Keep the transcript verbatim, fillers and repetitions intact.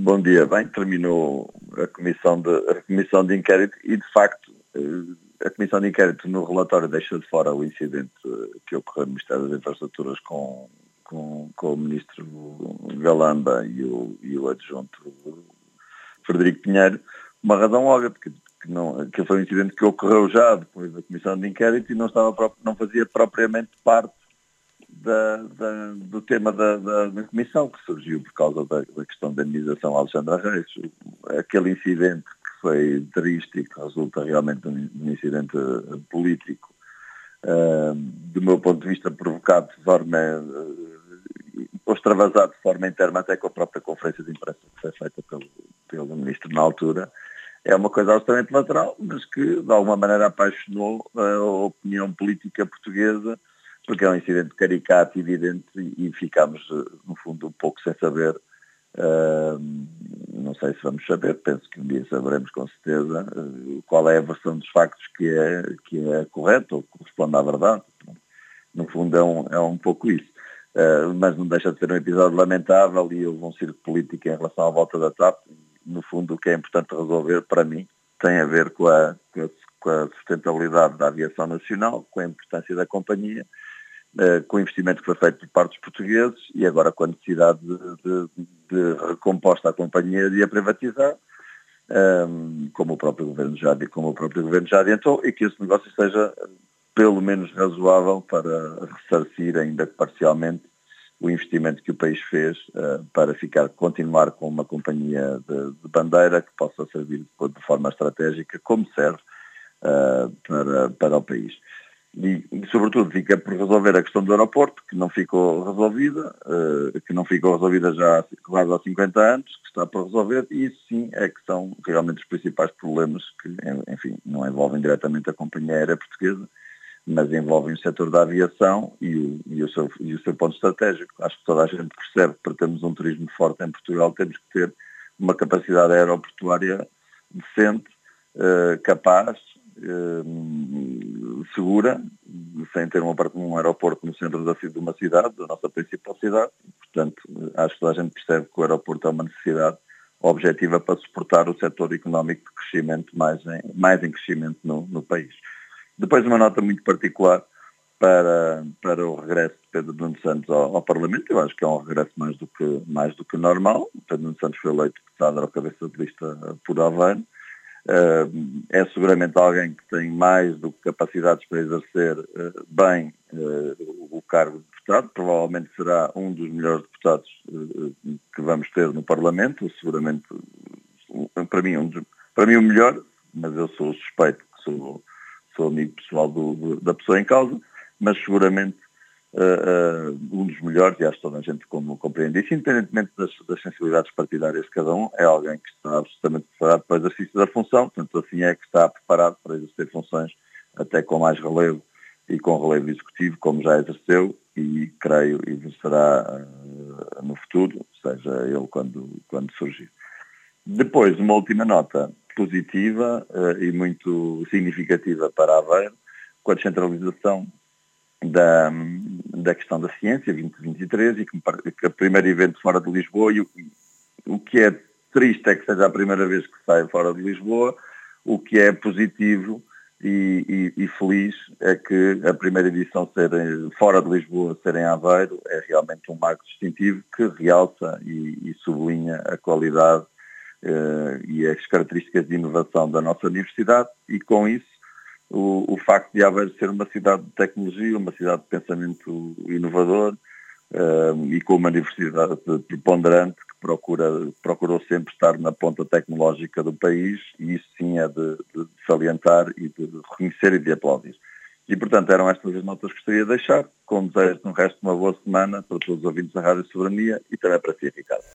Bom dia. Bem, terminou a comissão de, a comissão de inquérito e, de facto, a comissão de inquérito no relatório deixa de fora o incidente que ocorreu no Ministério das Infraestruturas com, com, com o ministro Galamba e o, e o adjunto Frederico Pinheiro. Uma razão óbvia, porque que não, que foi um incidente que ocorreu já depois da comissão de inquérito e não, estava, não fazia propriamente parte Da, da, do tema da, da, da comissão, que surgiu por causa da, da questão da indenização a Alexandra Reis. Aquele incidente que foi triste e que resulta realmente de um incidente político, uh, do meu ponto de vista provocado de forma, uh, ou extravasado de forma interna até com a própria conferência de imprensa que foi feita pelo, pelo ministro na altura, é uma coisa absolutamente lateral, mas que de alguma maneira apaixonou a opinião política portuguesa, porque é um incidente caricato e evidente e, e ficámos, no fundo, um pouco sem saber, uh, não sei se vamos saber, penso que um dia saberemos com certeza, uh, qual é a versão dos factos que é, que é correta ou que corresponde à verdade. No fundo é um, é um pouco isso. Uh, mas não deixa de ser um episódio lamentável e houve um circo político em relação à volta da TAP. No fundo, o que é importante resolver, para mim, tem a ver com a, com a sustentabilidade da aviação nacional, com a importância da companhia, Uh, com o investimento que foi feito por parte dos portugueses e agora com a necessidade de, de, de recomposta à companhia de a privatizar, um, como o próprio governo já como o próprio governo já adiantou, e que esse negócio seja pelo menos razoável para ressarcir, ainda que parcialmente, o investimento que o país fez uh, para ficar, continuar com uma companhia de, de bandeira que possa servir de forma estratégica, como serve uh, para, para o país. E, e, sobretudo, fica por resolver a questão do aeroporto, que não ficou resolvida, uh, que não ficou resolvida já há quase há cinquenta anos, que está por resolver, e isso sim é que são realmente os principais problemas que, enfim, não envolvem diretamente a companhia aérea portuguesa, mas envolvem o setor da aviação e o, e, o seu, e o seu ponto estratégico. Acho que toda a gente percebe que para termos um turismo forte em Portugal temos que ter uma capacidade aeroportuária decente, uh, capaz, Uh, segura, sem ter um, um aeroporto no centro da, de uma cidade, da nossa principal cidade. Portanto, acho que toda a gente percebe que o aeroporto é uma necessidade objetiva para suportar o setor económico de crescimento mais em, mais em crescimento no, no país. Depois, uma nota muito particular para, para o regresso de Pedro Nuno Santos ao, ao Parlamento. Eu acho que é um regresso mais do que, mais do que normal. Pedro Nuno Santos foi eleito deputado ao cabeça de lista por Aveiro. Uh, é seguramente alguém que tem mais do que capacidades para exercer uh, bem uh, o cargo de deputado, provavelmente será um dos melhores deputados uh, que vamos ter no Parlamento, seguramente, uh, para mim, um dos, para mim o melhor, mas eu sou suspeito, que sou, sou amigo pessoal do, do, da pessoa em causa, mas seguramente Uh, uh, um dos melhores, e acho que toda a gente como compreende isso, independentemente das, das sensibilidades partidárias de cada um, é alguém que está absolutamente preparado para o exercício da função, portanto assim é que está preparado para exercer funções até com mais relevo e com relevo executivo, como já exerceu e creio exercerá uh, no futuro, seja ele quando, quando surgir. Depois, uma última nota positiva uh, e muito significativa para Aveiro, com a descentralização Da, da questão da ciência, vinte vinte e três, e que, que é o primeiro evento fora de Lisboa, e o, o que é triste é que seja a primeira vez que sai fora de Lisboa, o que é positivo e, e, e feliz é que a primeira edição ser fora de Lisboa, ser em Aveiro, é realmente um marco distintivo que realça e, e sublinha a qualidade eh, e as características de inovação da nossa universidade, e com isso O, o facto de Aveiro ser uma cidade de tecnologia, uma cidade de pensamento inovador um, e com uma universidade preponderante que procura, procurou sempre estar na ponta tecnológica do país, e isso sim é de, de salientar e de reconhecer e de aplaudir. E, portanto, eram estas as notas que gostaria de deixar, com desejo de um resto de uma boa semana para todos os ouvintes da Rádio Soberania e também para si, Ricardo.